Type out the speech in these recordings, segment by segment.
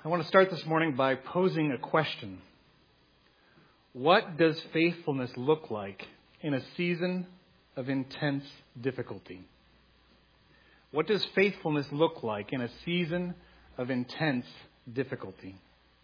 I want to start this morning by posing a question. What does faithfulness look like in a season of intense difficulty? What does faithfulness look like in a season of intense difficulty?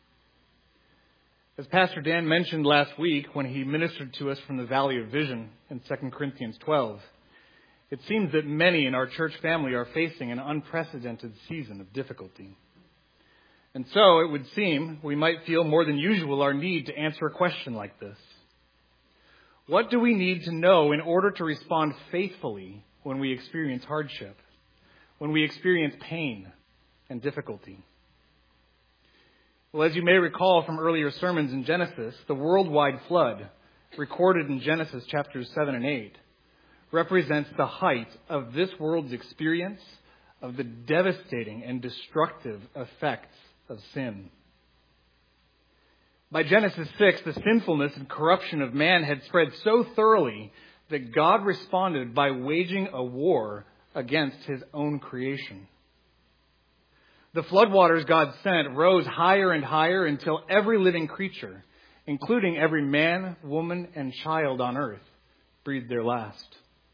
As Pastor Dan mentioned last week when he ministered to us from the Valley of Vision in 2 Corinthians 12, it seems that many in our church family are facing an unprecedented season of difficulty. And so it would seem we might feel more than usual our need to answer a question like this. What do we need to know in order to respond faithfully when we experience hardship, when we experience pain and difficulty? Well, as you may recall from earlier sermons in Genesis, the worldwide flood, recorded in Genesis chapters 7 and 8, represents the height of this world's experience of the devastating and destructive effects of sin. By Genesis 6, the sinfulness and corruption of man had spread so thoroughly that God responded by waging a war against his own creation. The floodwaters God sent rose higher and higher until every living creature, including every man, woman, and child on earth, breathed their last.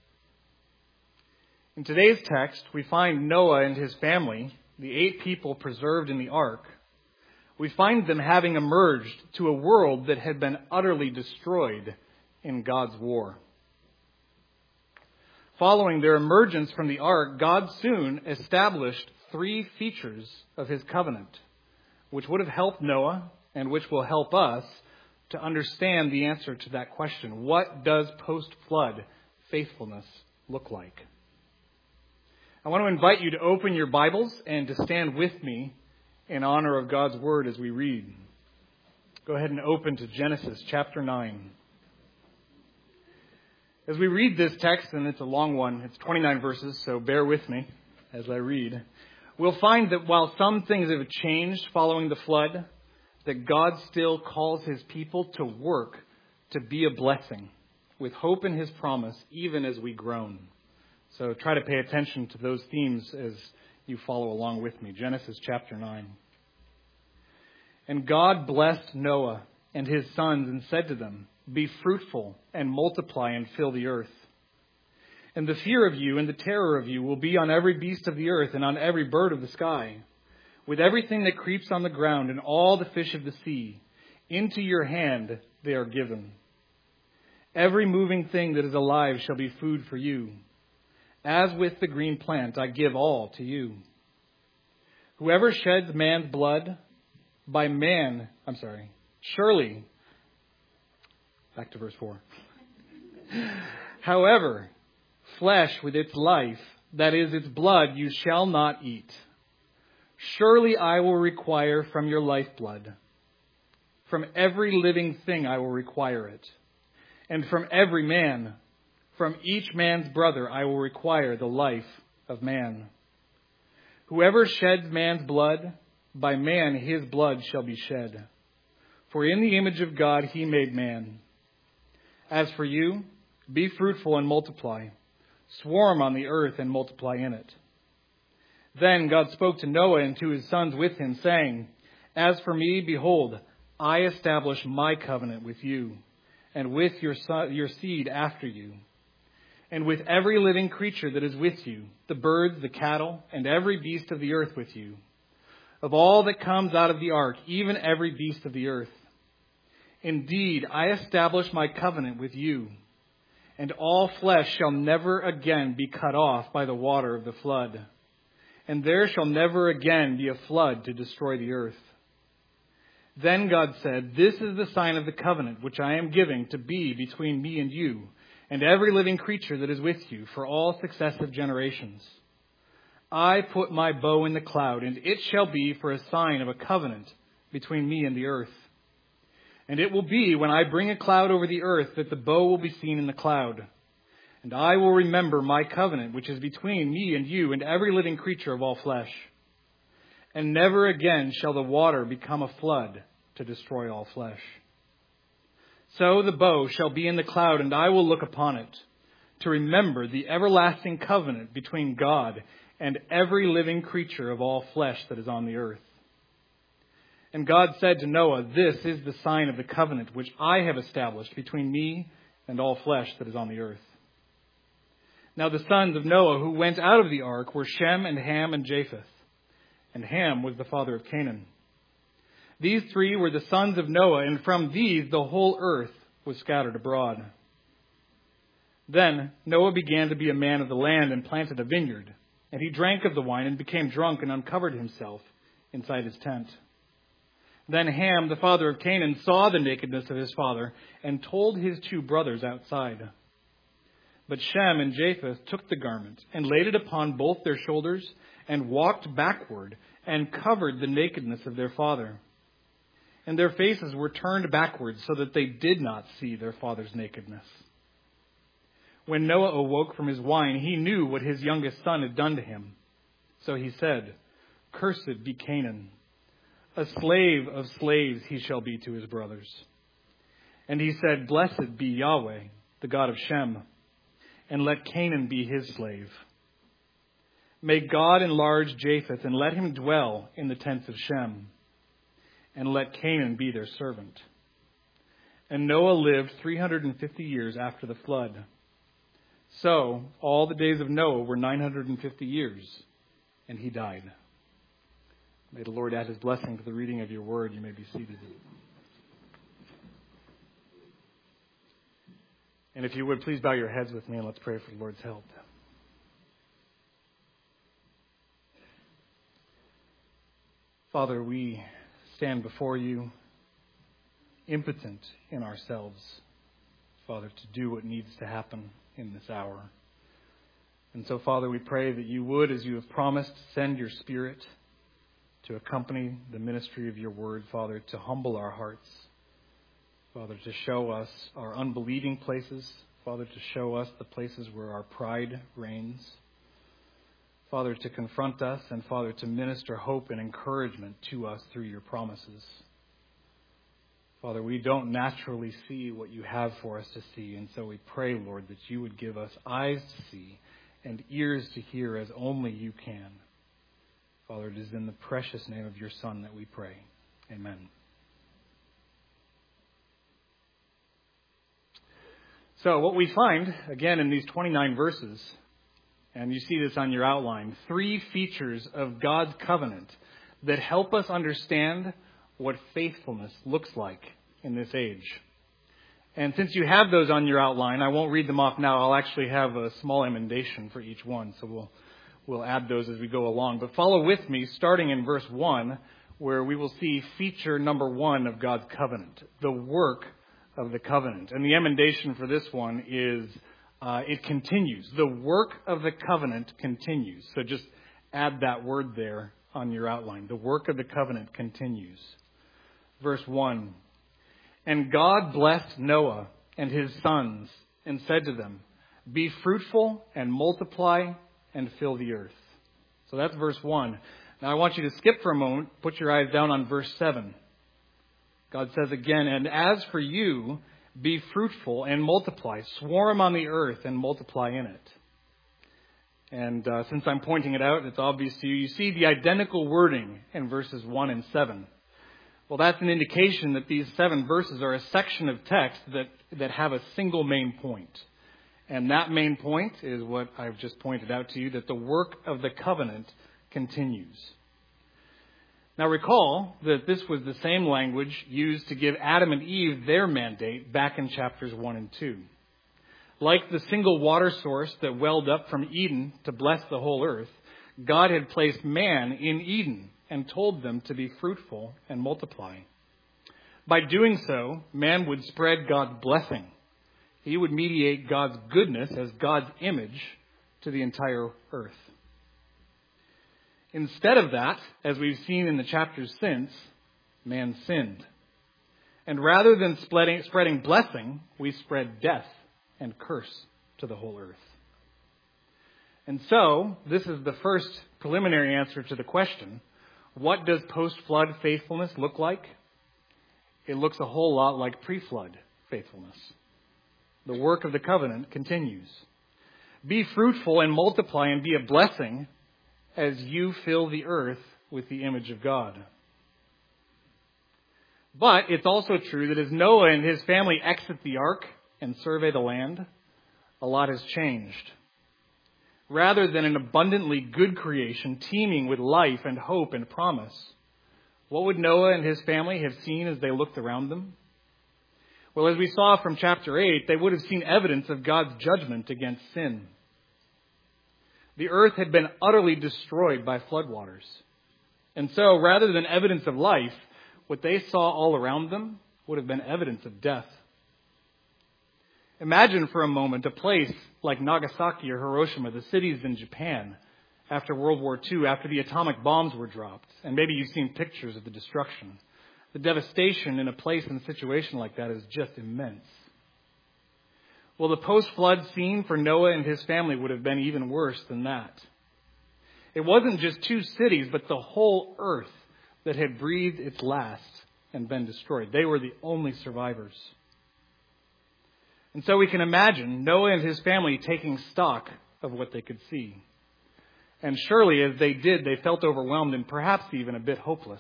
In today's text, we find Noah and his family, the 8 people preserved in the ark. We find them having emerged to a world that had been utterly destroyed in God's war. Following their emergence from the ark, God soon established 3 features of his covenant, which would have helped Noah and which will help us to understand the answer to that question. What does post-flood faithfulness look like? I want to invite you to open your Bibles and to stand with me in honor of God's Word as we read. Go ahead and open to Genesis chapter 9. As we read this text, and it's a long one, it's 29 verses, so bear with me as I read. We'll find that while some things have changed following the flood, that God still calls his people to work to be a blessing with hope in his promise, even as we groan. So try to pay attention to those themes as you follow along with me. Genesis chapter 9. And God blessed Noah and his sons and said to them, "Be fruitful and multiply and fill the earth. And the fear of you and the terror of you will be on every beast of the earth and on every bird of the sky, with everything that creeps on the ground and all the fish of the sea. Into your hand they are given. Every moving thing that is alive shall be food for you. As with the green plant, I give all to you. Whoever sheds man's blood, surely, back to verse 4. However, flesh with its life, that is its blood, you shall not eat. Surely I will require from your lifeblood. From every living thing I will require it. And from every man, from each man's brother, I will require the life of man. Whoever sheds man's blood, by man his blood shall be shed. For in the image of God he made man. As for you, be fruitful and multiply. Swarm on the earth and multiply in it." Then God spoke to Noah and to his sons with him, saying, "As for me, behold, I establish my covenant with you, and with your seed after you, and with every living creature that is with you, the birds, the cattle, and every beast of the earth with you, of all that comes out of the ark, even every beast of the earth. Indeed, I establish my covenant with you, and all flesh shall never again be cut off by the water of the flood, and there shall never again be a flood to destroy the earth." Then God said, "This is the sign of the covenant which I am giving to be between me and you, and every living creature that is with you for all successive generations. I put my bow in the cloud, and it shall be for a sign of a covenant between me and the earth. And it will be when I bring a cloud over the earth that the bow will be seen in the cloud. And I will remember my covenant, which is between me and you and every living creature of all flesh. And never again shall the water become a flood to destroy all flesh. So the bow shall be in the cloud, and I will look upon it, to remember the everlasting covenant between God and every living creature of all flesh that is on the earth. And God said to Noah, "This is the sign of the covenant which I have established between me and all flesh that is on the earth." Now the sons of Noah who went out of the ark were Shem and Ham and Japheth. And Ham was the father of Canaan. These three were the sons of Noah, and from these the whole earth was scattered abroad. Then Noah began to be a man of the land and planted a vineyard. And he drank of the wine and became drunk and uncovered himself inside his tent. Then Ham, the father of Canaan, saw the nakedness of his father and told his two brothers outside. But Shem and Japheth took the garment and laid it upon both their shoulders and walked backward and covered the nakedness of their father. And their faces were turned backwards so that they did not see their father's nakedness. When Noah awoke from his wine, he knew what his youngest son had done to him. So he said, "Cursed be Canaan. A slave of slaves he shall be to his brothers." And he said, "Blessed be Yahweh, the God of Shem, and let Canaan be his slave. May God enlarge Japheth, and let him dwell in the tents of Shem, and let Canaan be their servant." And Noah lived 350 years after the flood. So all the days of Noah were 950 years, and he died. May the Lord add his blessing to the reading of your word. You may be seated. And if you would, please bow your heads with me and let's pray for the Lord's help. Father, we stand before you impotent in ourselves, Father, to do what needs to happen in this hour. And so, Father, we pray that you would, as you have promised, send your Spirit to accompany the ministry of your word, Father, to humble our hearts, Father, to show us our unbelieving places, Father, to show us the places where our pride reigns, Father, to confront us, and Father, to minister hope and encouragement to us through your promises. Father, we don't naturally see what you have for us to see, and so we pray, Lord, that you would give us eyes to see and ears to hear as only you can. Father, it is in the precious name of your Son that we pray. Amen. So what we find, again, in these 29 verses, and you see this on your outline, 3 features of God's covenant that help us understand what faithfulness looks like in this age. And since you have those on your outline, I won't read them off now. I'll actually have a small emendation for each one, so we'll add those as we go along. But follow with me, starting in verse 1, where we will see feature number 1 of God's covenant, the work of the covenant. And the emendation for this one is, it continues. The work of the covenant continues. So just add that word there on your outline. The work of the covenant continues. Verse 1, "And God blessed Noah and his sons and said to them, 'Be fruitful and multiply and fill the earth.'" So that's verse 1. Now I want you to skip for a moment, put your eyes down on verse 7. God says again, "And as for you, be fruitful and multiply, swarm on the earth and multiply in it." And since I'm pointing it out, it's obvious to you. You see the identical wording in verses 1 and 7. Well, that's an indication that these 7 verses are a section of text that have a single main point. And that main point is what I've just pointed out to you, that the work of the covenant continues. Now recall that this was the same language used to give Adam and Eve their mandate back in chapters 1 and 2. Like the single water source that welled up from Eden to bless the whole earth, God had placed man in Eden and told them to be fruitful and multiply. By doing so, man would spread God's blessing. He would mediate God's goodness as God's image to the entire earth. Instead of that, as we've seen in the chapters since, man sinned. And rather than spreading blessing, we spread death and curse to the whole earth. And so, this is the first preliminary answer to the question, what does post-flood faithfulness look like? It looks a whole lot like pre-flood faithfulness. The work of the covenant continues. Be fruitful and multiply and be a blessing as you fill the earth with the image of God. But it's also true that as Noah and his family exit the ark and survey the land, a lot has changed. Rather than an abundantly good creation teeming with life and hope and promise, what would Noah and his family have seen as they looked around them? Well, as we saw from chapter 8, they would have seen evidence of God's judgment against sin. The earth had been utterly destroyed by floodwaters. And so, rather than evidence of life, what they saw all around them would have been evidence of death. Imagine for a moment a place like Nagasaki or Hiroshima, the cities in Japan, after World War II, after the atomic bombs were dropped. And maybe you've seen pictures of the destruction. The devastation in a place and situation like that is just immense. Well, the post-flood scene for Noah and his family would have been even worse than that. It wasn't just two cities, but the whole earth that had breathed its last and been destroyed. They were the only survivors. And so we can imagine Noah and his family taking stock of what they could see. And surely as they did, they felt overwhelmed and perhaps even a bit hopeless.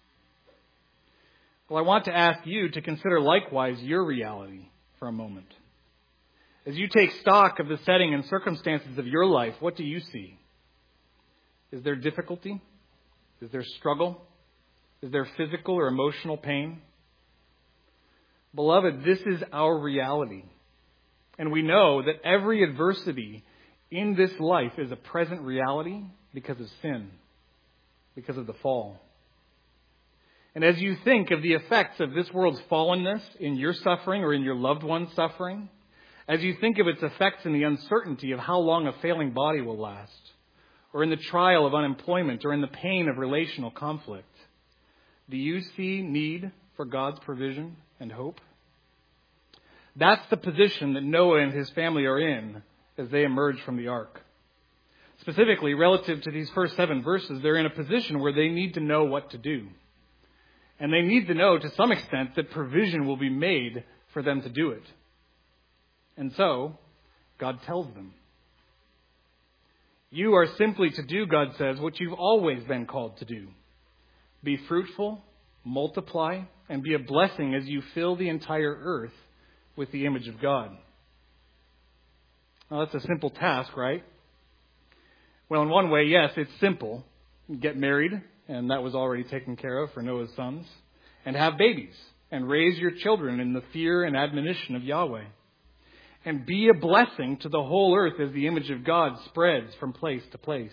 Well, I want to ask you to consider likewise your reality for a moment. As you take stock of the setting and circumstances of your life, what do you see? Is there difficulty? Is there struggle? Is there physical or emotional pain? Beloved, this is our reality. And we know that every adversity in this life is a present reality because of sin, because of the fall. And as you think of the effects of this world's fallenness in your suffering or in your loved one's suffering, as you think of its effects in the uncertainty of how long a failing body will last, or in the trial of unemployment, or in the pain of relational conflict, do you see need for God's provision and hope? That's the position that Noah and his family are in as they emerge from the ark. Specifically, relative to these first 7 verses, they're in a position where they need to know what to do. And they need to know, to some extent, that provision will be made for them to do it. And so, God tells them. You are simply to do, God says, what you've always been called to do. Be fruitful, multiply, and be a blessing as you fill the entire earth with the image of God. Now, that's a simple task, right? Well, in one way, yes, it's simple. Get married, and that was already taken care of for Noah's sons. And have babies, and raise your children in the fear and admonition of Yahweh. And be a blessing to the whole earth as the image of God spreads from place to place.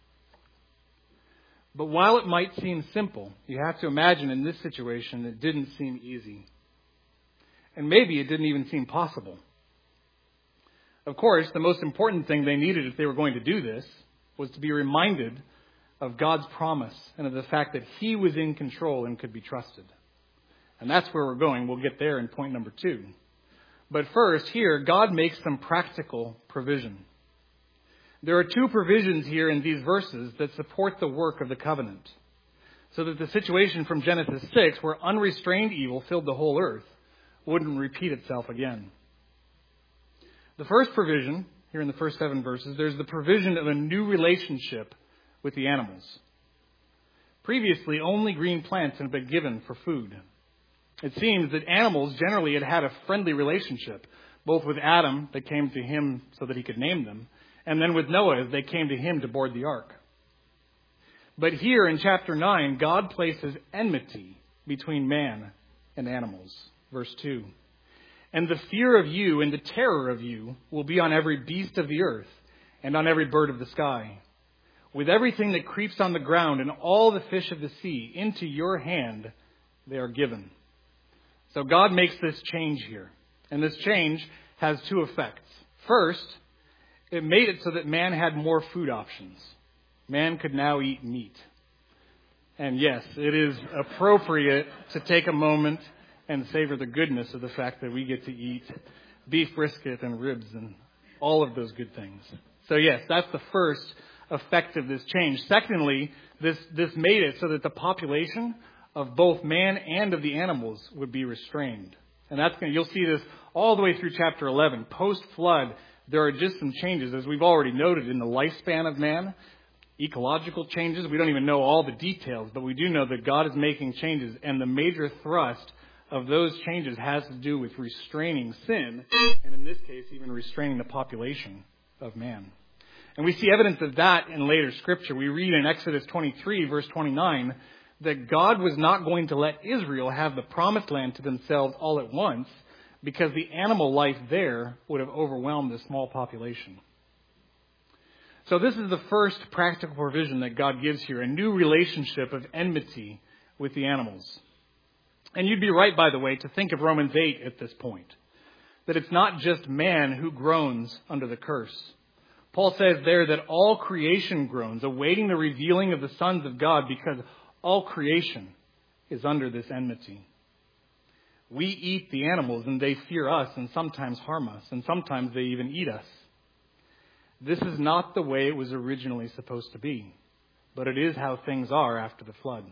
But while it might seem simple, you have to imagine in this situation it didn't seem easy. And maybe it didn't even seem possible. Of course, the most important thing they needed if they were going to do this was to be reminded of God's promise and of the fact that He was in control and could be trusted. And that's where we're going. We'll get there in point number 2. But first, here, God makes some practical provision. There are 2 provisions here in these verses that support the work of the covenant, so that the situation from Genesis 6, where unrestrained evil filled the whole earth, wouldn't repeat itself again. The first provision, here in the first 7 verses, there's the provision of a new relationship with the animals. Previously, only green plants had been given for food. It seems that animals generally had a friendly relationship, both with Adam, that came to him so that he could name them, and then with Noah as they came to him to board the ark. But here in chapter 9, God places enmity between man and animals. Verse 2. And the fear of you and the terror of you will be on every beast of the earth and on every bird of the sky, with everything that creeps on the ground and all the fish of the sea. Into your hand they are given. So God makes this change here. And this change has 2 effects. First, it made it so that man had more food options. Man could now eat meat. And yes, it is appropriate to take a moment and savor the goodness of the fact that we get to eat beef brisket and ribs and all of those good things. So yes, that's the first effect of this change. Secondly, this made it so that the population of both man and of the animals would be restrained. And you'll see this all the way through chapter 11. Post-flood, there are just some changes, as we've already noted, in the lifespan of man. ecological changes. We don't even know all the details, but we do know that God is making changes, and the major thrust of those changes has to do with restraining sin, and in this case, even restraining the population of man. And we see evidence of that in later Scripture. We read in Exodus 23, verse 29, that God was not going to let Israel have the promised land to themselves all at once, because the animal life there would have overwhelmed the small population. So this is the first practical provision that God gives here, a new relationship of enmity with the animals. And you'd be right, by the way, to think of Romans 8 at this point, that it's not just man who groans under the curse. Paul says there that all creation groans, awaiting the revealing of the sons of God, because all creation is under this enmity. We eat the animals, and they fear us and sometimes harm us, and sometimes they even eat us. This is not the way it was originally supposed to be, but it is how things are after the flood.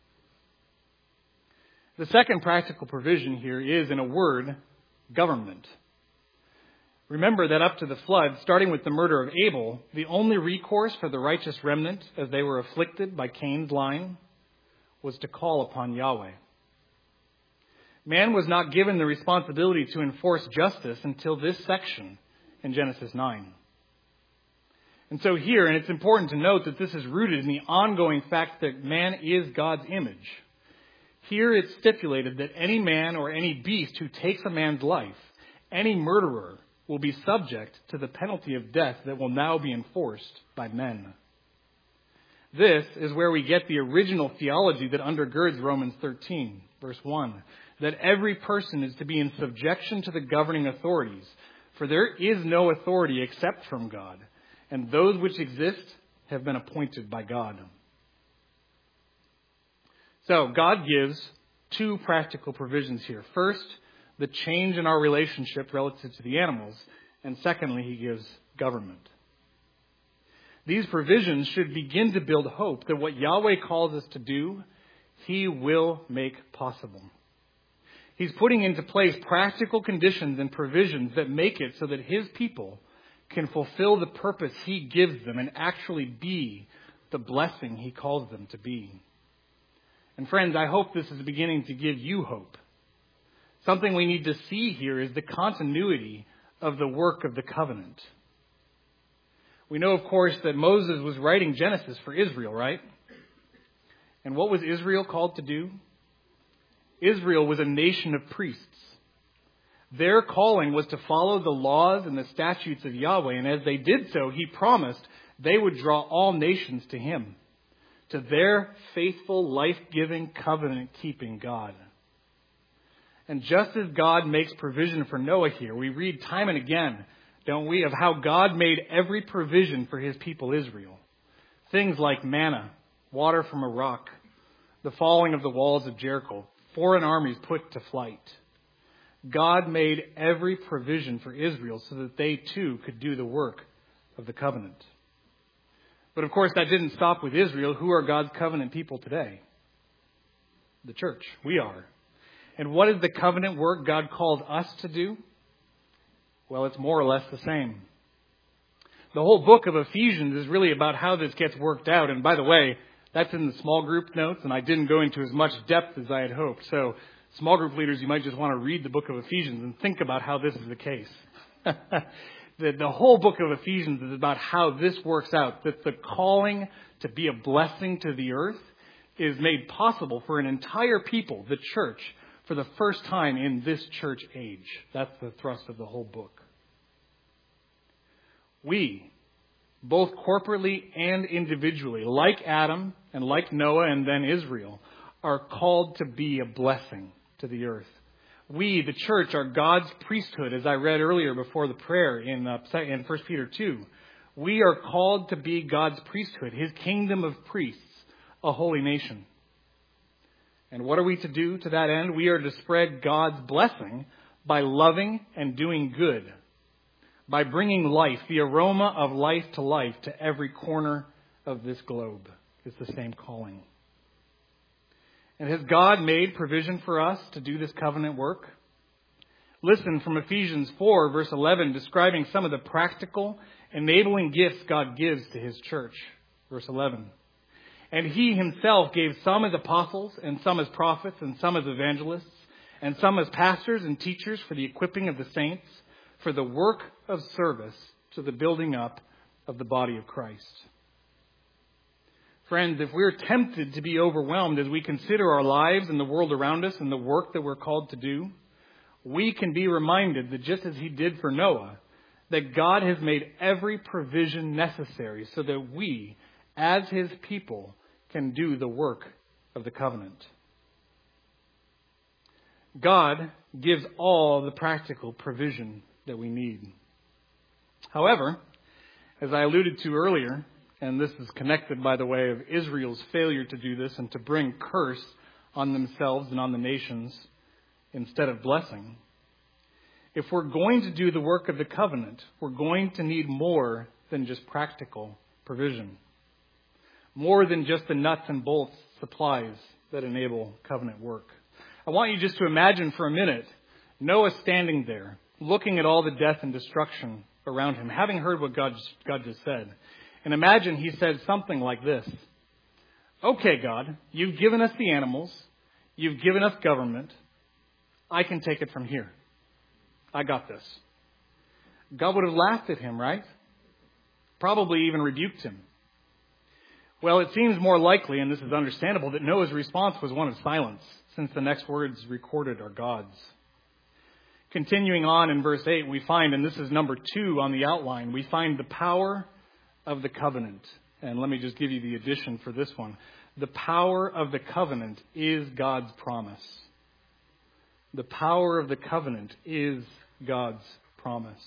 The second practical provision here is, in a word, government. Remember that up to the flood, starting with the murder of Abel, the only recourse for the righteous remnant as they were afflicted by Cain's line was to call upon Yahweh. Man was not given the responsibility to enforce justice until this section in Genesis 9. And so here, and it's important to note that this is rooted in the ongoing fact that man is God's image. Here it's stipulated that any man or any beast who takes a man's life, any murderer, will be subject to the penalty of death that will now be enforced by men. This is where we get the original theology that undergirds Romans 13, verse 1, that every person is to be in subjection to the governing authorities, for there is no authority except from God, and those which exist have been appointed by God. So God gives two practical provisions here. First, the change in our relationship relative to the animals, and secondly, he gives government. These provisions should begin to build hope that what Yahweh calls us to do, he will make possible. He's putting into place practical conditions and provisions that make it so that his people can fulfill the purpose he gives them and actually be the blessing he calls them to be. And friends, I hope this is beginning to give you hope. Something we need to see here is the continuity of the work of the covenant. We know, of course, that Moses was writing Genesis for Israel, right? And what was Israel called to do? Israel was a nation of priests. Their calling was to follow the laws and the statutes of Yahweh, and as they did so, he promised they would draw all nations to him, to their faithful, life-giving, covenant-keeping God. And just as God makes provision for Noah here, we read time and again, don't we, of how God made every provision for his people Israel. Things like manna, water from a rock, the falling of the walls of Jericho, foreign armies put to flight. God made every provision for Israel so that they too could do the work of the covenant. But of course, that didn't stop with Israel. Who are God's covenant people today? The church. We are. And what is the covenant work God called us to do? Well, it's more or less the same. The whole book of Ephesians is really about how this gets worked out. And by the way, that's in the small group notes, and I didn't go into as much depth as I had hoped. So, small group leaders, you might just want to read the book of Ephesians and think about how this is the case. The whole book of Ephesians is about how this works out, that the calling to be a blessing to the earth is made possible for an entire people, the church, for the first time in this church age. That's the thrust of the whole book. We, both corporately and individually, like Adam and like Noah and then Israel, are called to be a blessing to the earth. We, the church, are God's priesthood, as I read earlier before the prayer in 1 Peter 2. We are called to be God's priesthood, his kingdom of priests, a holy nation. And what are we to do to that end? We are to spread God's blessing by loving and doing good, by bringing life, the aroma of life to every corner of this globe. It's the same calling. And has God made provision for us to do this covenant work? Listen from Ephesians 4, verse 11, describing some of the practical, enabling gifts God gives to his church. Verse 11. And he himself gave some as apostles, and some as prophets, and some as evangelists, and some as pastors and teachers for the equipping of the saints, for the work of service to the building up of the body of Christ. Friends, if we're tempted to be overwhelmed as we consider our lives and the world around us and the work that we're called to do, we can be reminded that just as he did for Noah, that God has made every provision necessary so that we, as his people, can do the work of the covenant. God gives all the practical provision that we need. However, as I alluded to earlier, and this is connected, by the way, of Israel's failure to do this and to bring curse on themselves and on the nations instead of blessing, if we're going to do the work of the covenant, we're going to need more than just practical provision. More than just the nuts and bolts supplies that enable covenant work. I want you just to imagine for a minute Noah standing there, looking at all the death and destruction around him, having heard what God just said. And imagine he said something like this. Okay, God, you've given us the animals. You've given us government. I can take it from here. I got this. God would have laughed at him, right? Probably even rebuked him. Well, it seems more likely, and this is understandable, that Noah's response was one of silence, since the next words recorded are God's. Continuing on in verse 8, we find, and this is number 2 on the outline, we find the power of the covenant. And let me just give you the addition for this one. The power of the covenant is God's promise. The power of the covenant is God's promise.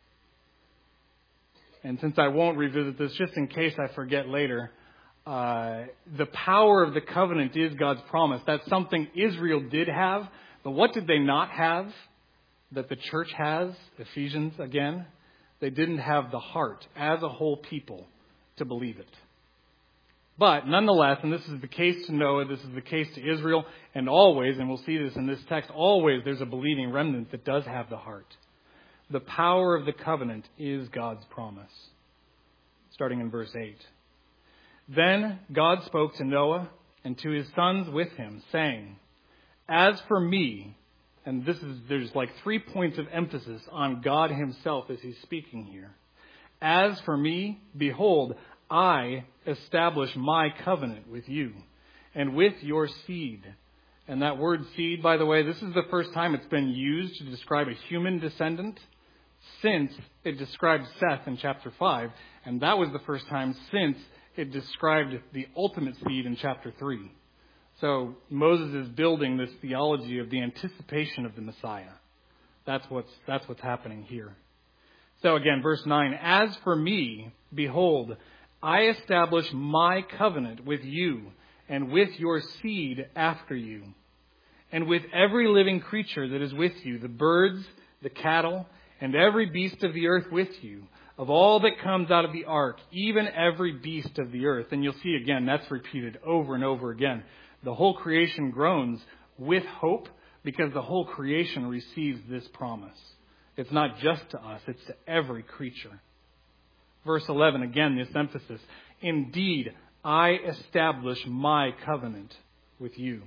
And since I won't revisit this, just in case I forget later, the power of the covenant is God's promise. That's something Israel did have, but what did they not have that the church has? Ephesians again. They didn't have the heart as a whole people to believe it. But nonetheless, and this is the case to Noah, this is the case to Israel, and always, and we'll see this in this text, always there's a believing remnant that does have the heart. The power of the covenant is God's promise. Starting in verse 8. Then God spoke to Noah and to his sons with him, saying, As for me, and there's like 3 points of emphasis on God himself as he's speaking here. As for me, behold, I establish my covenant with you and with your seed. And that word seed, by the way, this is the first time it's been used to describe a human descendant since it described Seth in chapter 5. And that was the first time since it described the ultimate seed in chapter 3. So Moses is building this theology of the anticipation of the Messiah. That's what's happening here. So again, verse 9, As for me, behold, I establish my covenant with you and with your seed after you, and with every living creature that is with you, the birds, the cattle, and every beast of the earth with you, of all that comes out of the ark, even every beast of the earth. And you'll see again, that's repeated over and over again. The whole creation groans with hope because the whole creation receives this promise. It's not just to us, it's to every creature. Verse 11, again, this emphasis. Indeed, I establish my covenant with you.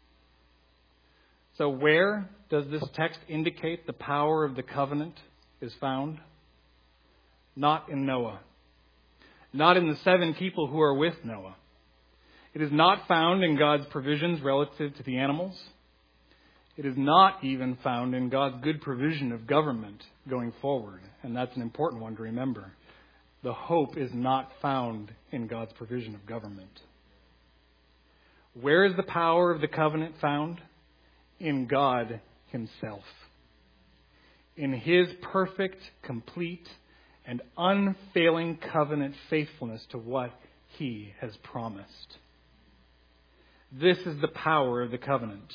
So where does this text indicate the power of the covenant is found? Not in Noah. Not in the 7 people who are with Noah. It is not found in God's provisions relative to the animals. It is not even found in God's good provision of government going forward. And that's an important one to remember. The hope is not found in God's provision of government. Where is the power of the covenant found? In God himself. In his perfect, complete, and unfailing covenant faithfulness to what he has promised. This is the power of the covenant.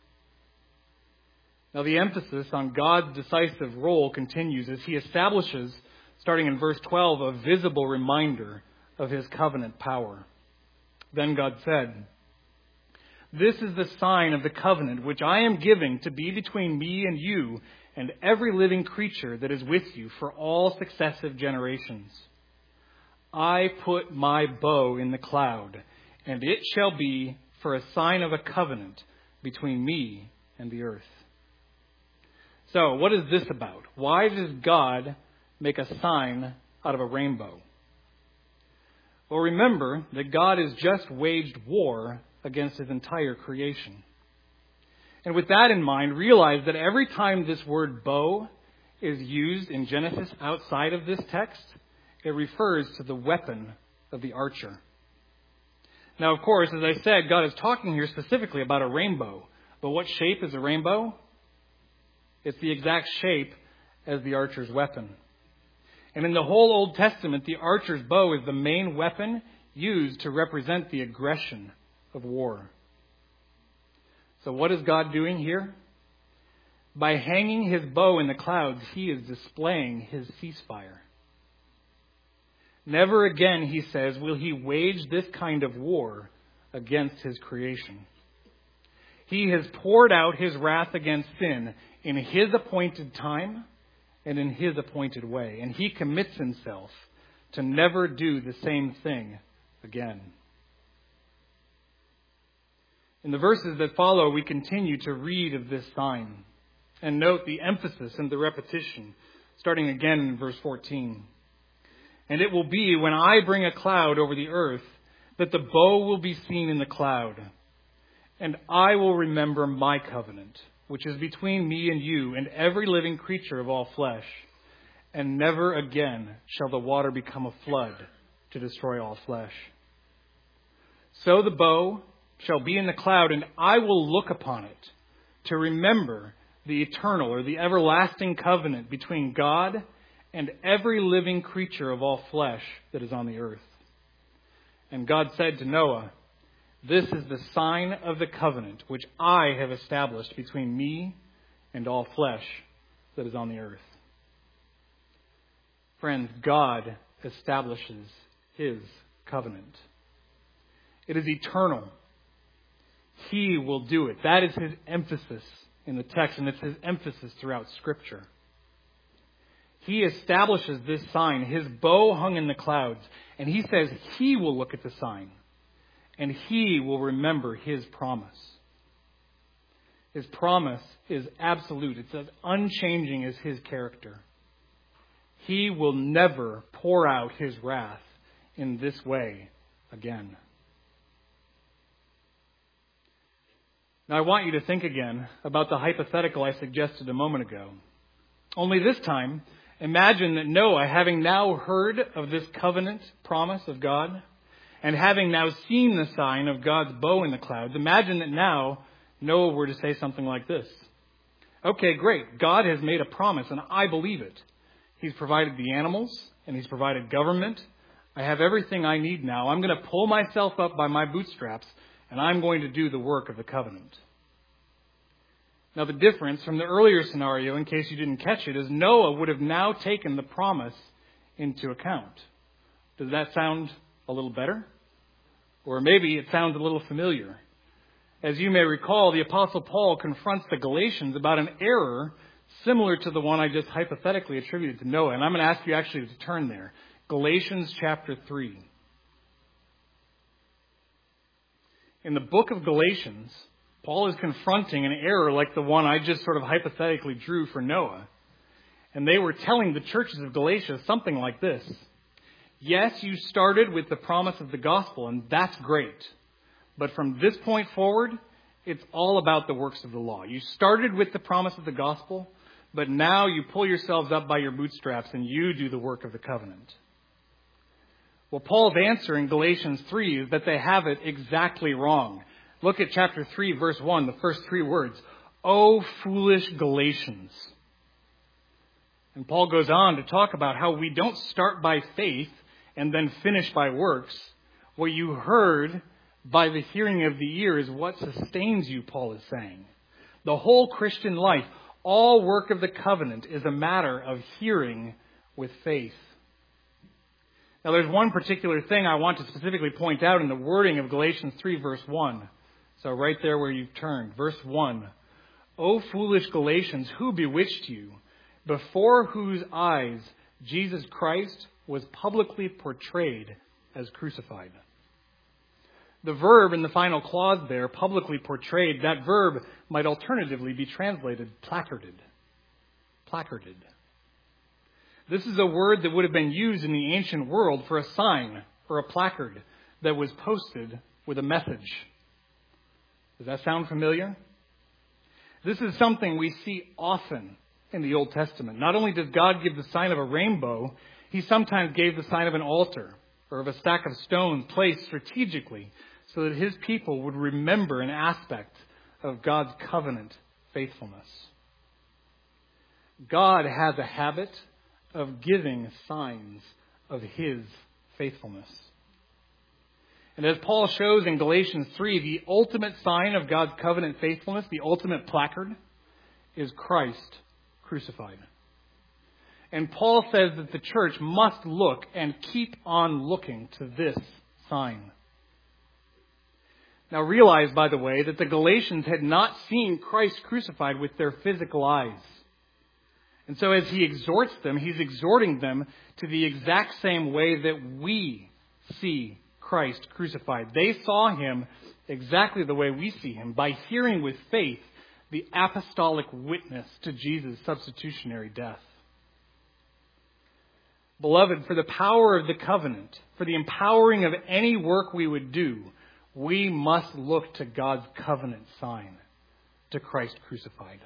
Now the emphasis on God's decisive role continues as he establishes, starting in verse 12, a visible reminder of his covenant power. Then God said, This is the sign of the covenant which I am giving to be between me and you and every living creature that is with you for all successive generations. I put my bow in the cloud, and it shall be for a sign of a covenant between me and the earth. So, what is this about? Why does God make a sign out of a rainbow? Well, remember that God has just waged war against his entire creation. And with that in mind, realize that every time this word bow is used in Genesis outside of this text, it refers to the weapon of the archer. Now, of course, as I said, God is talking here specifically about a rainbow. But what shape is a rainbow? It's the exact shape as the archer's weapon. And in the whole Old Testament, the archer's bow is the main weapon used to represent the aggression of war. So what is God doing here? By hanging his bow in the clouds, he is displaying his ceasefire. Never again, he says, will he wage this kind of war against his creation. He has poured out his wrath against sin in his appointed time and in his appointed way. And he commits himself to never do the same thing again. In the verses that follow, we continue to read of this sign. And note the emphasis and the repetition, starting again in verse 14. And it will be when I bring a cloud over the earth that the bow will be seen in the cloud. And I will remember my covenant, which is between me and you and every living creature of all flesh. And never again shall the water become a flood to destroy all flesh. So the bow shall be in the cloud, and I will look upon it to remember the eternal or the everlasting covenant between God and every living creature of all flesh that is on the earth. And God said to Noah, this is the sign of the covenant which I have established between me and all flesh that is on the earth. Friends, God establishes his covenant. It is eternal. He will do it. That is his emphasis in the text, and it's his emphasis throughout Scripture. He establishes this sign, his bow hung in the clouds, and he says he will look at the sign, and he will remember his promise. His promise is absolute. It's as unchanging as his character. He will never pour out his wrath in this way again. Now, I want you to think again about the hypothetical I suggested a moment ago. Only this time, imagine that Noah, having now heard of this covenant promise of God, and having now seen the sign of God's bow in the clouds, imagine that now Noah were to say something like this. Okay, great. God has made a promise, and I believe it. He's provided the animals, and he's provided government. I have everything I need now. I'm going to pull myself up by my bootstraps, and I'm going to do the work of the covenant. Now, the difference from the earlier scenario, in case you didn't catch it, is Noah would have now taken the promise into account. Does that sound a little better? Or maybe it sounds a little familiar. As you may recall, the Apostle Paul confronts the Galatians about an error similar to the one I just hypothetically attributed to Noah. And I'm going to ask you actually to turn there. Galatians chapter 3. In the book of Galatians, Paul is confronting an error like the one I just sort of hypothetically drew for Noah. And they were telling the churches of Galatia something like this. Yes, you started with the promise of the gospel, and that's great. But from this point forward, it's all about the works of the law. You started with the promise of the gospel, but now you pull yourselves up by your bootstraps and you do the work of the covenant. Well, Paul's answer in Galatians 3 is that they have it exactly wrong. Look at chapter 3, verse 1, the first three words. O foolish Galatians. And Paul goes on to talk about how we don't start by faith and then finish by works. What you heard by the hearing of the ear is what sustains you, Paul is saying. The whole Christian life, all work of the covenant is a matter of hearing with faith. Now, there's one particular thing I want to specifically point out in the wording of Galatians 3, verse 1. So right there where you've turned. Verse 1. O foolish Galatians, who bewitched you, before whose eyes Jesus Christ was publicly portrayed as crucified. The verb in the final clause there, publicly portrayed, that verb might alternatively be translated placarded. Placarded. This is a word that would have been used in the ancient world for a sign or a placard that was posted with a message. Does that sound familiar? This is something we see often in the Old Testament. Not only does God give the sign of a rainbow, he sometimes gave the sign of an altar or of a stack of stones placed strategically so that his people would remember an aspect of God's covenant faithfulness. God has a habit of giving signs of his faithfulness. And as Paul shows in Galatians 3, the ultimate sign of God's covenant faithfulness, the ultimate placard, is Christ crucified. And Paul says that the church must look and keep on looking to this sign. Now realize, by the way, that the Galatians had not seen Christ crucified with their physical eyes. And so as he exhorts them, he's exhorting them to the exact same way that we see Christ crucified. They saw him exactly the way we see him, by hearing with faith the apostolic witness to Jesus' substitutionary death. Beloved, for the power of the covenant, for the empowering of any work we would do, we must look to God's covenant sign, to Christ crucified.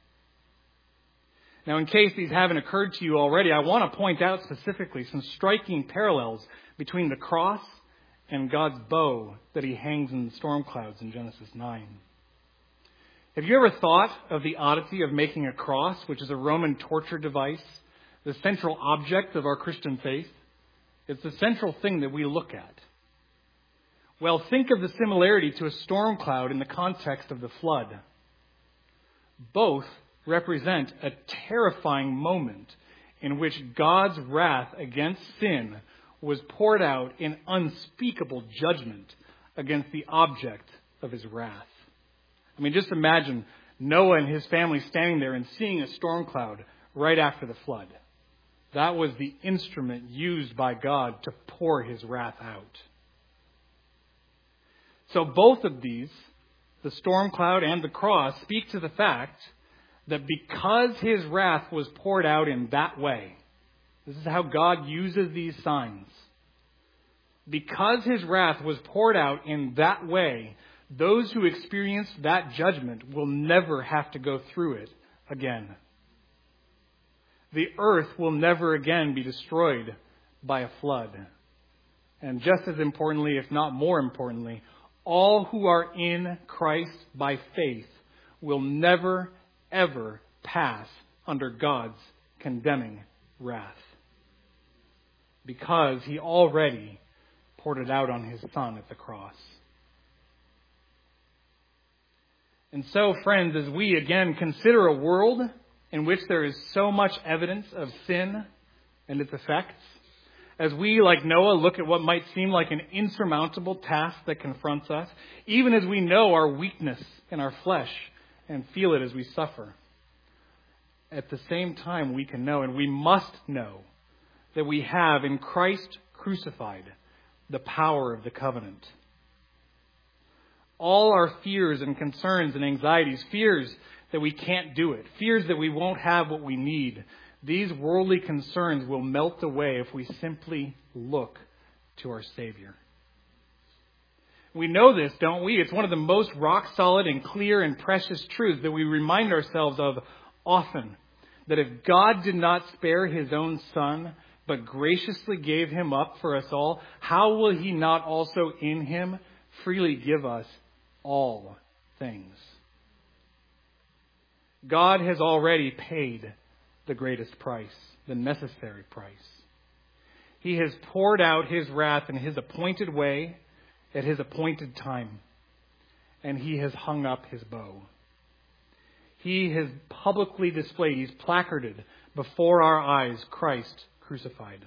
Now, in case these haven't occurred to you already, I want to point out specifically some striking parallels between the cross and God's bow that he hangs in the storm clouds in Genesis 9. Have you ever thought of the oddity of making a cross, which is a Roman torture device, the central object of our Christian faith? It's the central thing that we look at. Well, think of the similarity to a storm cloud in the context of the flood. Both represent a terrifying moment in which God's wrath against sin was poured out in unspeakable judgment against the object of his wrath. I mean, just imagine Noah and his family standing there and seeing a storm cloud right after the flood. That was the instrument used by God to pour his wrath out. So both of these, the storm cloud and the cross, speak to the fact that because his wrath was poured out in that way, this is how God uses these signs. Because his wrath was poured out in that way, those who experienced that judgment will never have to go through it again. The earth will never again be destroyed by a flood. And just as importantly, if not more importantly, all who are in Christ by faith will never, ever pass under God's condemning wrath. Because he already poured it out on his Son at the cross. And so, friends, as we again consider a world in which there is so much evidence of sin and its effects, as we, like Noah, look at what might seem like an insurmountable task that confronts us, even as we know our weakness in our flesh and feel it as we suffer, at the same time we can know, and we must know, that we have in Christ crucified the power of the covenant. All our fears and concerns and anxieties, fears that we can't do it, fears that we won't have what we need, these worldly concerns will melt away if we simply look to our Savior. We know this, don't we? It's one of the most rock-solid and clear and precious truths that we remind ourselves of often. That if God did not spare his own Son, but graciously gave him up for us all, how will he not also in him freely give us all things? God has already paid the greatest price, the necessary price. He has poured out his wrath in his appointed way at his appointed time. And he has hung up his bow. He has publicly displayed, he's placarded before our eyes, Christ crucified.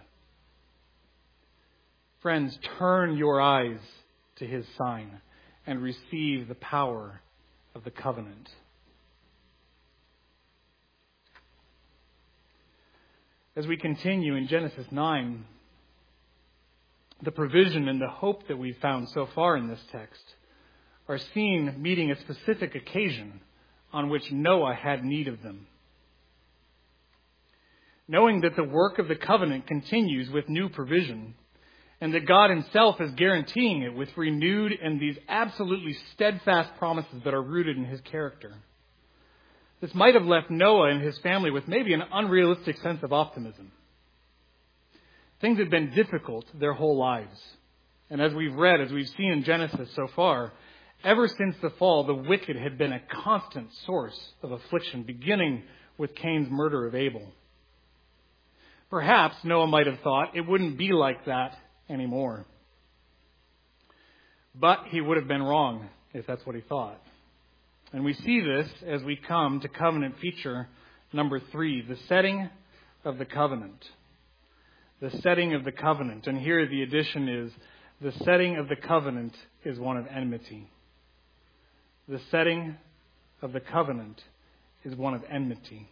Friends, turn your eyes to his sign and receive the power of the covenant. As we continue in Genesis 9, the provision and the hope that we've found so far in this text are seen meeting a specific occasion on which Noah had need of them. Knowing that the work of the covenant continues with new provision, and that God himself is guaranteeing it with renewed and these absolutely steadfast promises that are rooted in his character. This might have left Noah and his family with maybe an unrealistic sense of optimism. Things had been difficult their whole lives. And as we've seen in Genesis so far, ever since the fall, the wicked had been a constant source of affliction, beginning with Cain's murder of Abel. Perhaps Noah might have thought it wouldn't be like that anymore. But he would have been wrong if that's what he thought. And we see this as we come to covenant feature number 3, the setting of the covenant. The setting of the covenant. And here the addition is, the setting of the covenant is one of enmity. The setting of the covenant is one of enmity.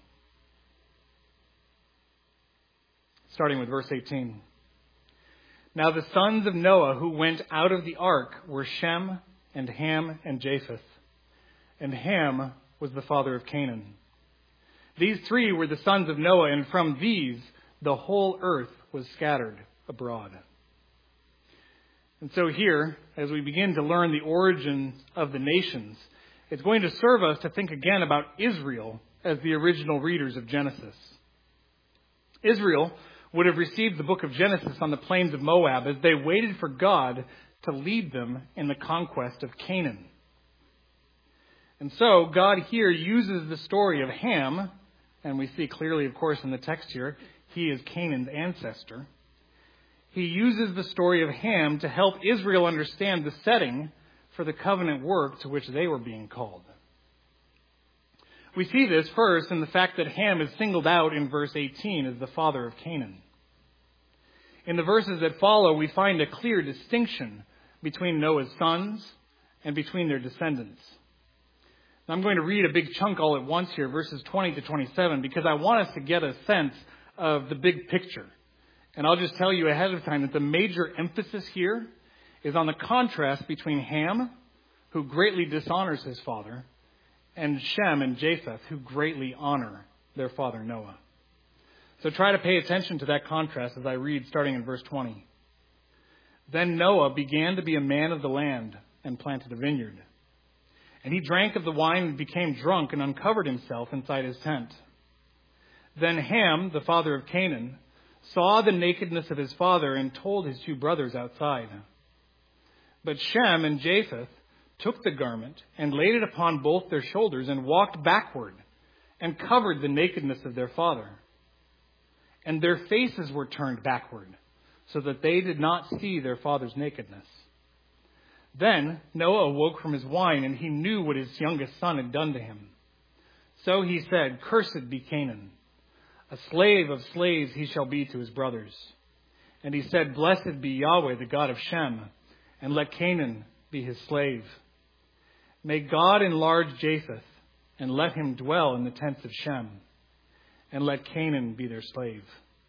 Starting with verse 18. Now the sons of Noah who went out of the ark were Shem and Ham and Japheth. And Ham was the father of Canaan. These 3 were the sons of Noah, and from these the whole earth was scattered abroad. And so here, as we begin to learn the origins of the nations, it's going to serve us to think again about Israel as the original readers of Genesis. Israel would have received the book of Genesis on the plains of Moab as they waited for God to lead them in the conquest of Canaan. And so God here uses the story of Ham, and we see clearly, of course, in the text here, he is Canaan's ancestor. He uses the story of Ham to help Israel understand the setting for the covenant work to which they were being called. We see this first in the fact that Ham is singled out in verse 18 as the father of Canaan. In the verses that follow, we find a clear distinction between Noah's sons and between their descendants. Now, I'm going to read a big chunk all at once here, verses 20 to 27, because I want us to get a sense of the big picture. And I'll just tell you ahead of time that the major emphasis here is on the contrast between Ham, who greatly dishonors his father, and Shem and Japheth, who greatly honor their father Noah. So try to pay attention to that contrast as I read, starting in verse 20. Then Noah began to be a man of the land and planted a vineyard. And he drank of the wine and became drunk and uncovered himself inside his tent. Then Ham, the father of Canaan, saw the nakedness of his father and told his 2 brothers outside. But Shem and Japheth took the garment and laid it upon both their shoulders and walked backward and covered the nakedness of their father. And their faces were turned backward so that they did not see their father's nakedness. Then Noah awoke from his wine, and he knew what his youngest son had done to him. So he said, "Cursed be Canaan. A slave of slaves he shall be to his brothers." And he said, "Blessed be Yahweh, the God of Shem, and let Canaan be his slave. May God enlarge Japheth, and let him dwell in the tents of Shem, and let Canaan be their slave."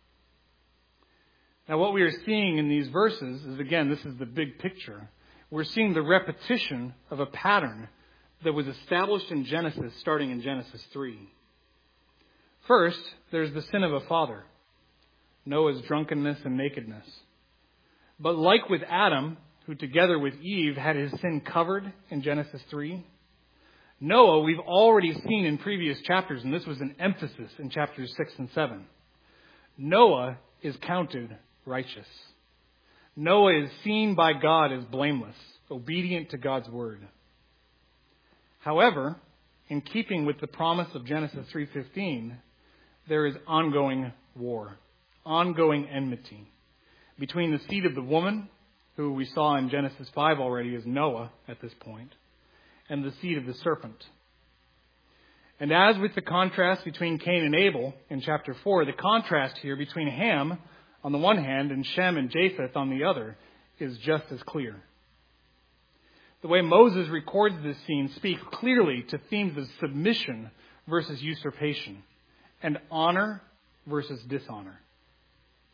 Now what we are seeing in these verses is, again, this is the big picture. We're seeing the repetition of a pattern that was established in Genesis, starting in Genesis 3. First, there's the sin of a father, Noah's drunkenness and nakedness. But like with Adam, who together with Eve had his sin covered in Genesis 3, Noah, we've already seen in previous chapters, and this was an emphasis in chapters 6 and 7. Noah is counted righteous. Noah is seen by God as blameless, obedient to God's word. However, in keeping with the promise of Genesis 3:15, there is ongoing war, ongoing enmity between the seed of the woman, who we saw in Genesis 5 already as Noah at this point, and the seed of the serpent. And as with the contrast between Cain and Abel in chapter 4, the contrast here between Ham on the one hand and Shem and Japheth on the other is just as clear. The way Moses records this scene speaks clearly to themes of submission versus usurpation and honor versus dishonor.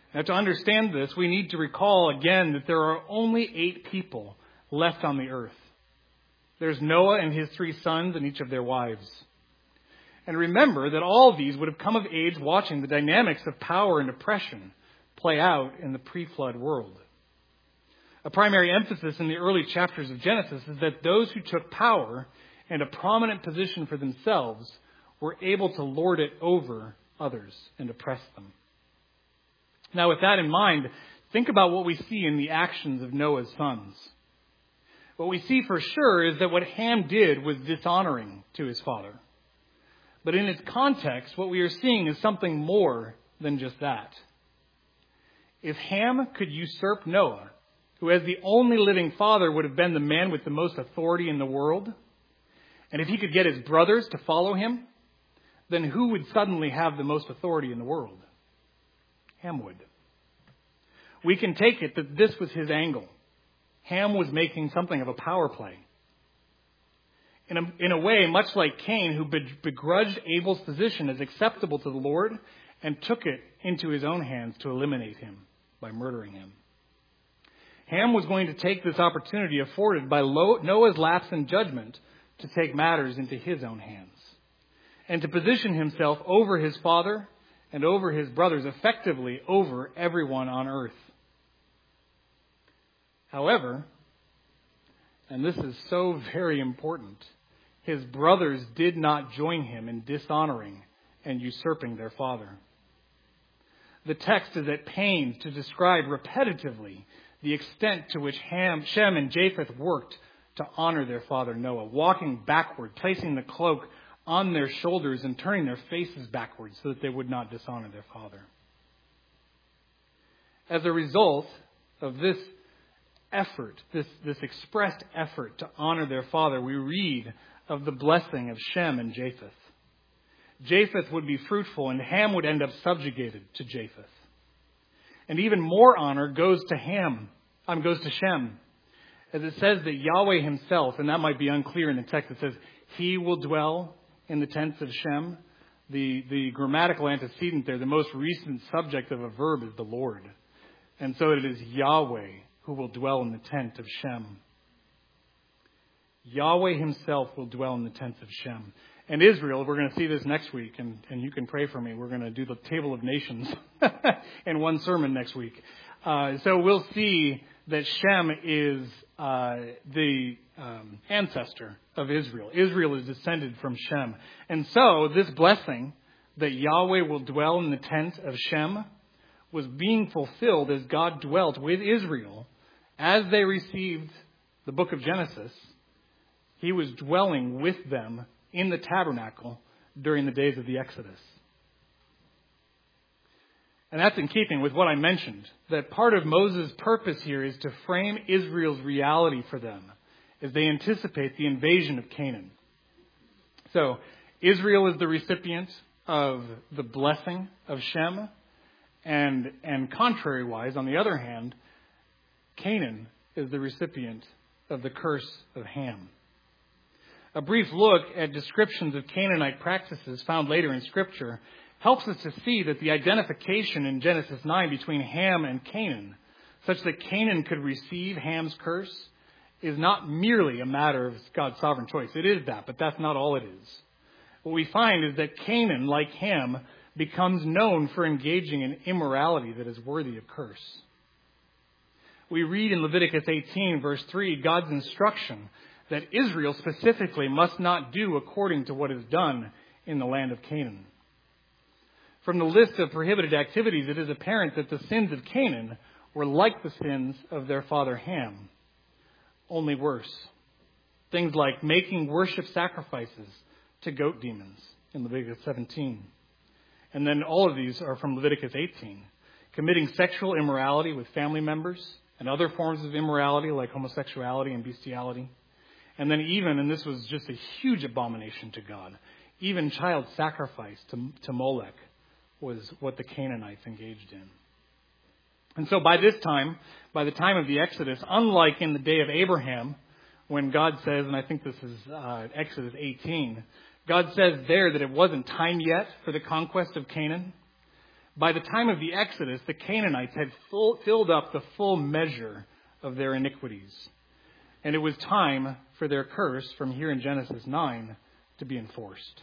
Now, to understand this, we need to recall again that there are only 8 people left on the earth. There's Noah and his 3 sons and each of their wives. And remember that all of these would have come of age watching the dynamics of power and oppression play out in the pre-flood world. A primary emphasis in the early chapters of Genesis is that those who took power and a prominent position for themselves were able to lord it over others and oppress them. Now, with that in mind, think about what we see in the actions of Noah's sons. What we see for sure is that what Ham did was dishonoring to his father. But in its context, what we are seeing is something more than just that. If Ham could usurp Noah, who as the only living father would have been the man with the most authority in the world, and if he could get his brothers to follow him, then who would suddenly have the most authority in the world? Ham would. We can take it that this was his angle. Ham was making something of a power play. In a way, much like Cain, who begrudged Abel's position as acceptable to the Lord and took it into his own hands to eliminate him by murdering him. Ham was going to take this opportunity afforded by Noah's lapse in judgment to take matters into his own hands and to position himself over his father and over his brothers, effectively over everyone on earth. However, and this is so very important, his brothers did not join him in dishonoring and usurping their father. The text is at pains to describe repetitively the extent to which Shem and Japheth worked to honor their father Noah, walking backward, placing the cloak on their shoulders and turning their faces backwards so that they would not dishonor their father. As a result of this effort, this expressed effort to honor their father, we read of the blessing of Shem and Japheth. Japheth would be fruitful and Ham would end up subjugated to Japheth. And even more honor goes to Shem. As it says that Yahweh himself, and that might be unclear in the text, it says, he will dwell in the tents of Shem. The grammatical antecedent there, the most recent subject of a verb is the Lord. And so it is Yahweh who will dwell in the tent of Shem. Yahweh himself will dwell in the tents of Shem. And Israel, we're going to see this next week, and you can pray for me. We're going to do the Table of Nations in one sermon next week. So we'll see that Shem is the ancestor of Israel. Israel is descended from Shem. And so this blessing that Yahweh will dwell in the tent of Shem was being fulfilled as God dwelt with Israel as they received the book of Genesis. He was dwelling with them in the tabernacle during the days of the Exodus. And that's in keeping with what I mentioned, that part of Moses' purpose here is to frame Israel's reality for them as they anticipate the invasion of Canaan. So, Israel is the recipient of the blessing of Shem, and contrary-wise, on the other hand, Canaan is the recipient of the curse of Ham. A brief look at descriptions of Canaanite practices found later in Scripture helps us to see that the identification in Genesis 9 between Ham and Canaan, such that Canaan could receive Ham's curse, is not merely a matter of God's sovereign choice. It is that, but that's not all it is. What we find is that Canaan, like Ham, becomes known for engaging in immorality that is worthy of curse. We read in Leviticus 18, verse 3, God's instruction that Israel specifically must not do according to what is done in the land of Canaan. From the list of prohibited activities, it is apparent that the sins of Canaan were like the sins of their father Ham, only worse. Things like making worship sacrifices to goat demons in Leviticus 17. And then all of these are from Leviticus 18. Committing sexual immorality with family members and other forms of immorality like homosexuality and bestiality. And then even, and this was just a huge abomination to God, even child sacrifice to Molech was what the Canaanites engaged in. And so by the time of the Exodus, unlike in the day of Abraham, when God says, and I think this is Exodus 18, God says there that it wasn't time yet for the conquest of Canaan. By the time of the Exodus, the Canaanites had filled up the full measure of their iniquities. And it was time for their curse, from here in Genesis 9, to be enforced.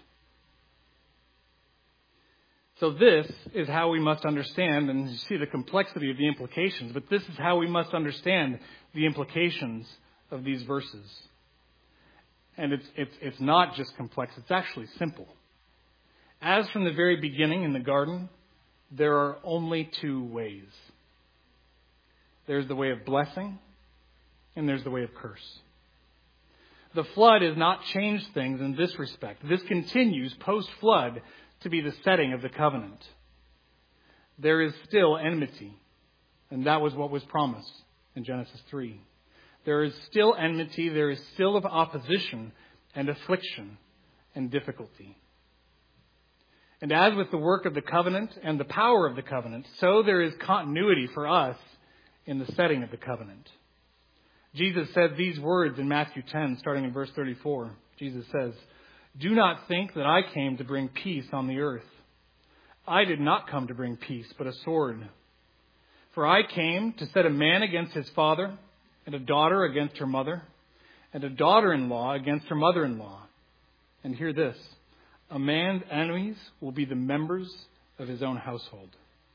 So this is how we must understand, and you see the complexity of the implications, but this is how we must understand the implications of these verses. And it's not just complex, it's actually simple. As from the very beginning in the garden, there are only two ways. There's the way of blessing, and there's the way of curse. The flood has not changed things in this respect. This continues post-flood to be the setting of the covenant. There is still enmity, and that was what was promised in Genesis 3. There is still enmity, there is still opposition and affliction and difficulty. And as with the work of the covenant and the power of the covenant, so there is continuity for us in the setting of the covenant. Jesus said these words in Matthew 10, starting in verse 34. Jesus says, "Do not think that I came to bring peace on the earth. I did not come to bring peace, but a sword. For I came to set a man against his father, and a daughter against her mother, and a daughter-in-law against her mother-in-law. And hear this, a man's enemies will be the members of his own household."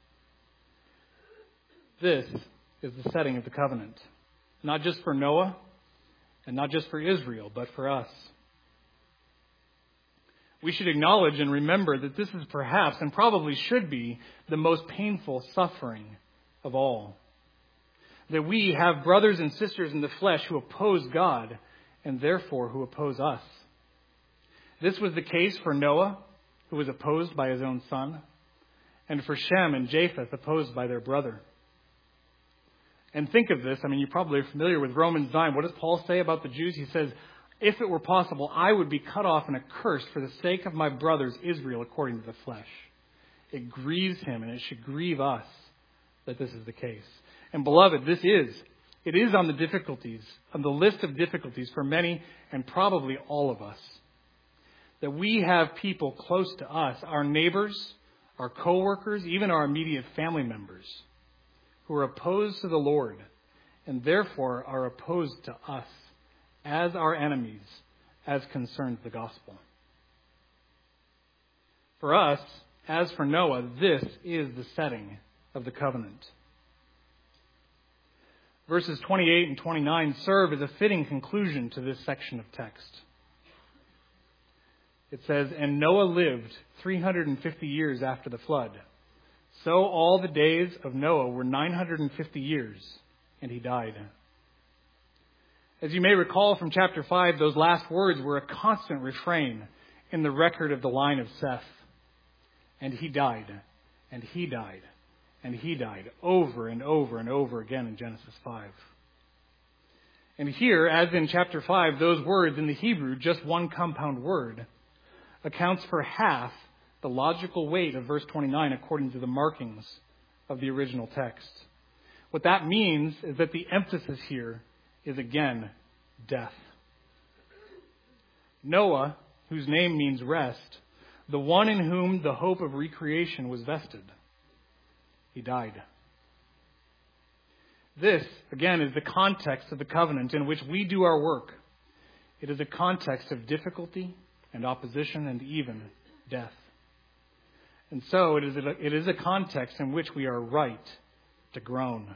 This is the setting of the covenant, not just for Noah, and not just for Israel, but for us. We should acknowledge and remember that this is perhaps, and probably should be, the most painful suffering of all. That we have brothers and sisters in the flesh who oppose God, and therefore who oppose us. This was the case for Noah, who was opposed by his own son, and for Shem and Japheth, opposed by their brother. And think of this, you're probably familiar with Romans 9. What does Paul say about the Jews? He says, if it were possible, I would be cut off and accursed for the sake of my brothers Israel according to the flesh. It grieves him, and it should grieve us that this is the case. And beloved, it is on the list of difficulties for many and probably all of us. That we have people close to us, our neighbors, our co-workers, even our immediate family members, who are opposed to the Lord and therefore are opposed to us as our enemies as concerns the gospel. For us, as for Noah, this is the setting of the covenant. Verses 28 and 29 serve as a fitting conclusion to this section of text. It says, "And Noah lived 350 years after the flood. So all the days of Noah were 950 years, and he died." As you may recall from chapter 5, those last words were a constant refrain in the record of the line of Seth. And he died, and he died, and he died, over and over and over again in Genesis 5. And here, as in chapter 5, those words in the Hebrew, just one compound word, accounts for half the logical weight of verse 29 according to the markings of the original text. What that means is that the emphasis here is again death. Noah, whose name means rest, the one in whom the hope of recreation was vested, he died. This, again, is the context of the covenant in which we do our work. It is a context of difficulty and opposition and even death. And so it is a context in which we are right to groan.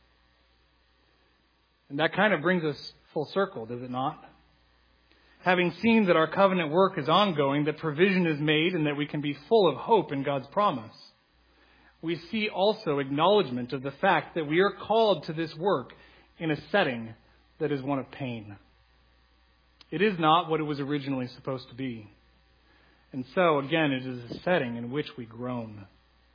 And that kind of brings us full circle, does it not? Having seen that our covenant work is ongoing, that provision is made, and that we can be full of hope in God's promise, we see also acknowledgement of the fact that we are called to this work in a setting that is one of pain. It is not what it was originally supposed to be. And so, again, it is a setting in which we groan.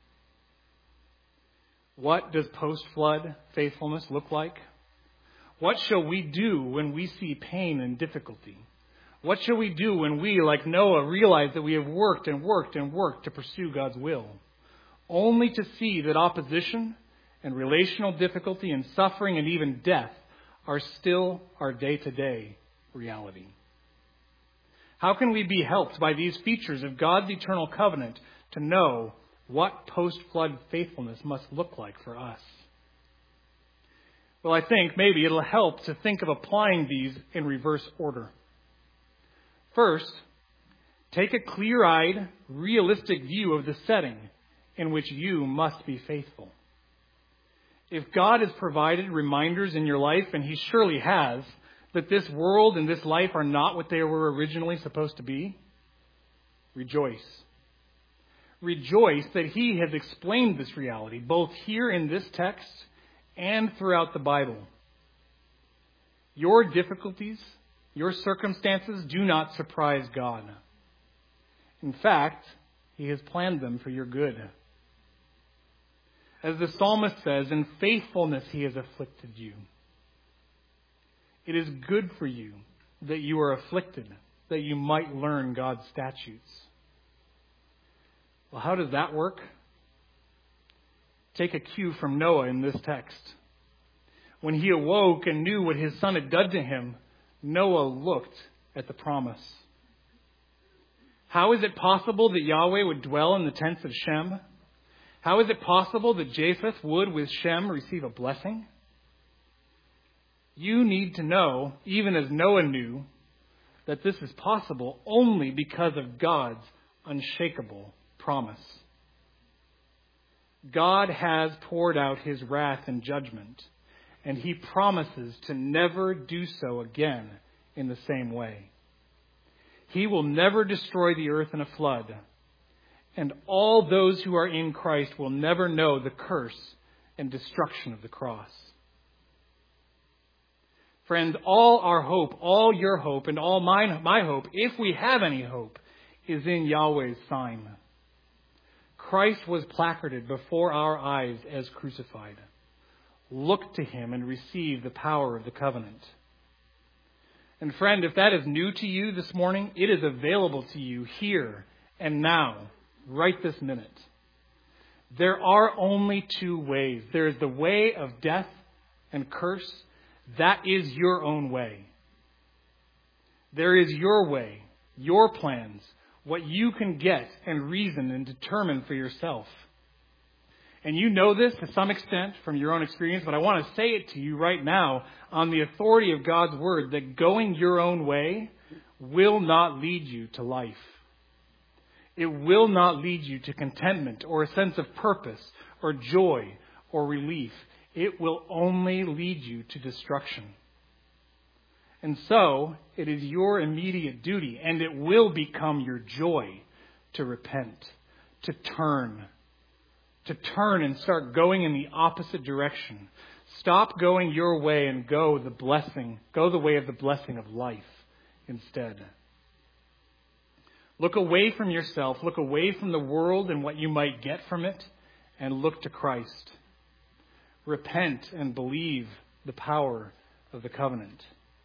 What does post-flood faithfulness look like? What shall we do when we see pain and difficulty? What shall we do when we, like Noah, realize that we have worked and worked and worked to pursue God's will, only to see that opposition and relational difficulty and suffering and even death are still our day-to-day reality? How can we be helped by these features of God's eternal covenant to know what post-flood faithfulness must look like for us. Well, I think maybe it'll help to think of applying these in reverse order. First, take a clear-eyed, realistic view of the setting in which you must be faithful. If God has provided reminders in your life, and He surely has, that this world and this life are not what they were originally supposed to be, rejoice. Rejoice that He has explained this reality, both here in this text and throughout the Bible. Your difficulties, your circumstances do not surprise God. In fact, He has planned them for your good. As the psalmist says, in faithfulness He has afflicted you. It is good for you that you are afflicted, that you might learn God's statutes. Well, how does that work? Take a cue from Noah in this text. When he awoke and knew what his son had done to him, Noah looked at the promise. How is it possible that Yahweh would dwell in the tents of Shem? How is it possible that Japheth would, with Shem, receive a blessing? You need to know, even as Noah knew, that this is possible only because of God's unshakable promise. God has poured out His wrath and judgment, and He promises to never do so again in the same way. He will never destroy the earth in a flood, and all those who are in Christ will never know the curse and destruction of the cross. Friends, all our hope, all your hope, and all my hope, if we have any hope, is in Yahweh's sign. Christ was placarded before our eyes as crucified. Look to Him and receive the power of the covenant. And friend, if that is new to you this morning, it is available to you here and now, right this minute. There are only two ways. There is the way of death and curse. That is your own way. There is your way, your plans, what you can get and reason and determine for yourself. And you know this to some extent from your own experience, but I want to say it to you right now on the authority of God's Word that going your own way will not lead you to life. It will not lead you to contentment or a sense of purpose or joy or relief. It will only lead you to destruction. And so, it is your immediate duty, and it will become your joy, to repent, to turn and start going in the opposite direction. Stop going your way and go the way of the blessing of life instead. Look away from yourself, look away from the world and what you might get from it, and look to Christ. Repent and believe the power of the covenant.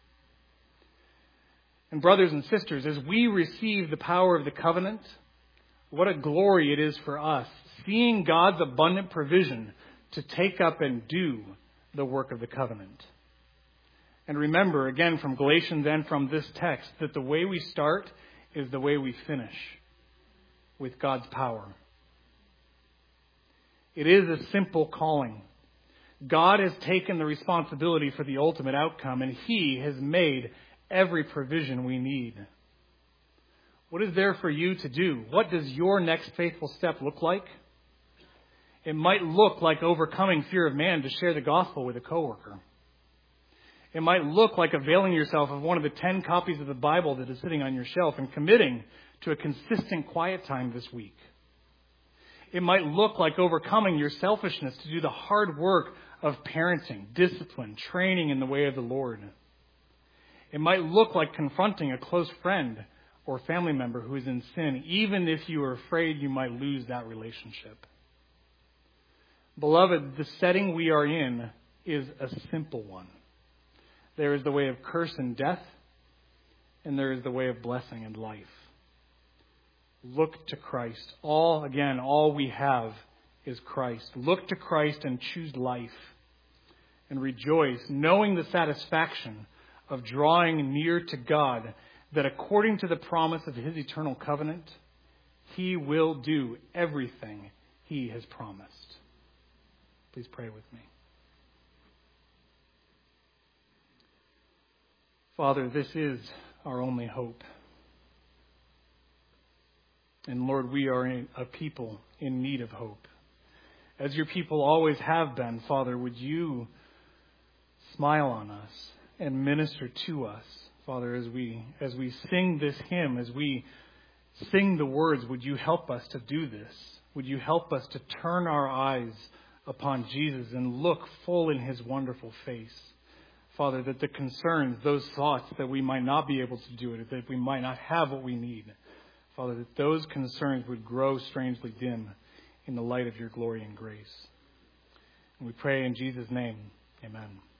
And brothers and sisters, as we receive the power of the covenant, what a glory it is for us, seeing God's abundant provision to take up and do the work of the covenant. And remember, again, from Galatians and from this text, that the way we start is the way we finish, with God's power. It is a simple calling. God has taken the responsibility for the ultimate outcome, and He has made every provision we need. What is there for you to do? What does your next faithful step look like? It might look like overcoming fear of man to share the gospel with a coworker. It might look like availing yourself of one of the 10 copies of the Bible that is sitting on your shelf and committing to a consistent quiet time this week. It might look like overcoming your selfishness to do the hard work of parenting, discipline, training in the way of the Lord. It might look like confronting a close friend or family member who is in sin, even if you are afraid you might lose that relationship. Beloved, the setting we are in is a simple one. There is the way of curse and death, and there is the way of blessing and life. Look to Christ. All we have is Christ. Look to Christ and choose life. And rejoice, knowing the satisfaction of drawing near to God, that according to the promise of His eternal covenant, He will do everything he has promised. Please pray with me. Father, this is our only hope. And Lord, we are a people in need of hope. As your people always have been, Father, would you smile on us and minister to us, Father, as we sing this hymn, as we sing the words, would you help us to do this? Would you help us to turn our eyes upon Jesus and look full in his wonderful face? Father, that the concerns, those thoughts that we might not be able to do it, that we might not have what we need, Father, that those concerns would grow strangely dim in the light of your glory and grace. And we pray in Jesus' name, amen.